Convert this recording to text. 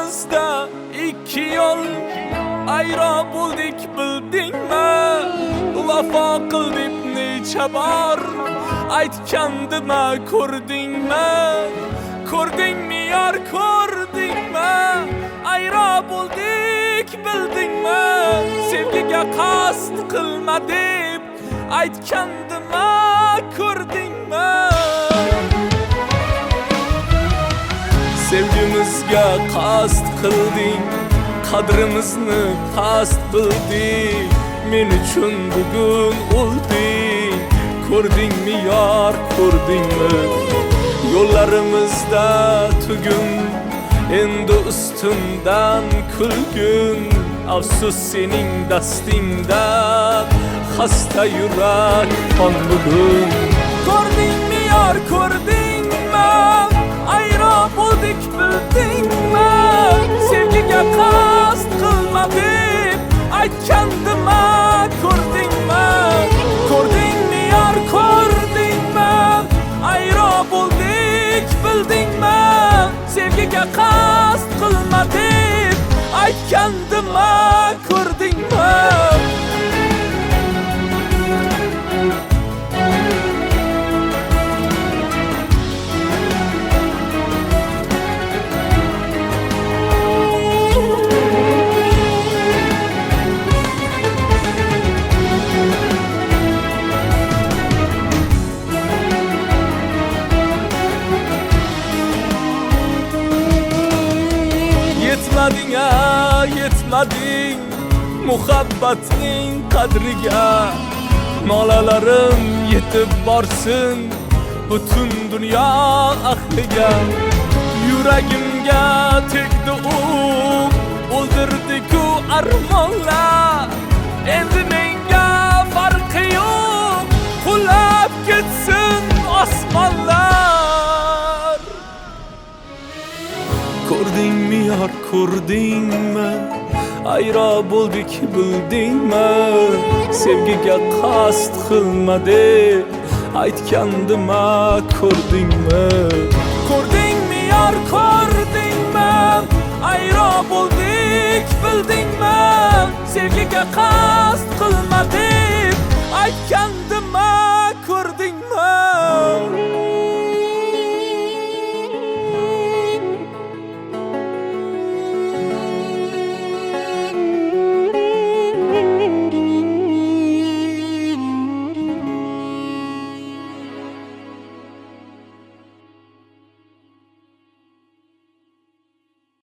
Yollarımızda iki yol ayro bo'ldik bildingmi? Vafo qildik necha bor aytgandimmi, ko'rdingmi? Ko'rdingmi yor, ko'rdingmi? Ayro bo'ldik bildingmi? Sevgiga qasd qilma deb aytgandimmi, ko'rdingmi? Sevgimizga qasd qilding, qadrimizni past bilding. Men uchun bugun o'lding, ko'rdingmi yor, ko'rdingmi? Yo'llarimizda tugun, endi ustimdan kulgin. Afsus sening dastingdan, xasta yurak qon bugun. Ko'rdingmi yor, ko'rdingmi? Ayro bo'ldik bildingmi? Sevgiga qasd qilma deb aytgandimmi, ko'rdingmi? Ko'rdingmi yor, ko'rdingmi? Ayro bo'ldik bildingmi? Sevgiga qasd qilma deb aytgandimmi, ko'rdingmi? Yetmading muhabbatning qadriga. Nolalarim yetib borsin butun dunyo ahliga. Yuragimga tegdi u, o'ldirdi-ku armonlar. Endi menga farqi yo'q, qulab ketsin osmonlar. Ko'rdingmi yor, ko'rdingmi? Ayro bo'ldik bildingmi? Sevgiga qasd qilma deb aytgandimmi, ko'rdingmi? Ko'rdingmi yor, ko'rdingmi? Ayro bo'ldik bildingmi? Sevgiga qasd qilma deb aytgandimmi?